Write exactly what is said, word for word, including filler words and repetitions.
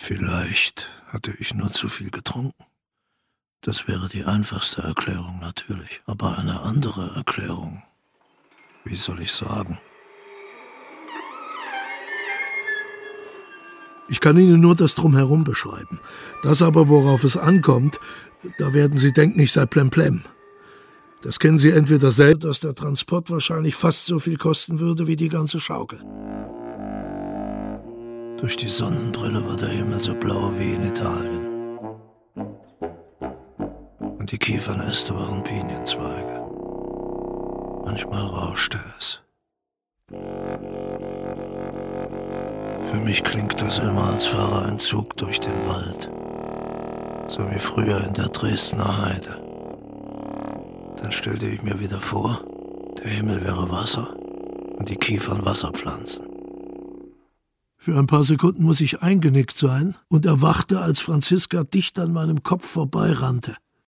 Vielleicht hatte ich nur zu viel getrunken. Das wäre die einfachste Erklärung natürlich. Aber eine andere Erklärung, wie soll ich sagen? Ich kann Ihnen nur das Drumherum beschreiben. Das aber, worauf es ankommt, da werden Sie denken, ich sei plemplem. Das kennen Sie entweder selbst, dass der Transport wahrscheinlich fast so viel kosten würde wie die ganze Schaukel. Durch die Sonnenbrille war der Himmel so blau wie in Italien. Und die Kiefernäste waren Pinienzweige. Manchmal rauschte es. Für mich klingt das immer, als fahre ein Zug durch den Wald. So wie früher in der Dresdner Heide. Dann stellte ich mir wieder vor, der Himmel wäre Wasser und die Kiefern Wasserpflanzen. Für ein paar Sekunden muss ich eingenickt sein und erwachte, als Franziska dicht an meinem Kopf vorbeirannte.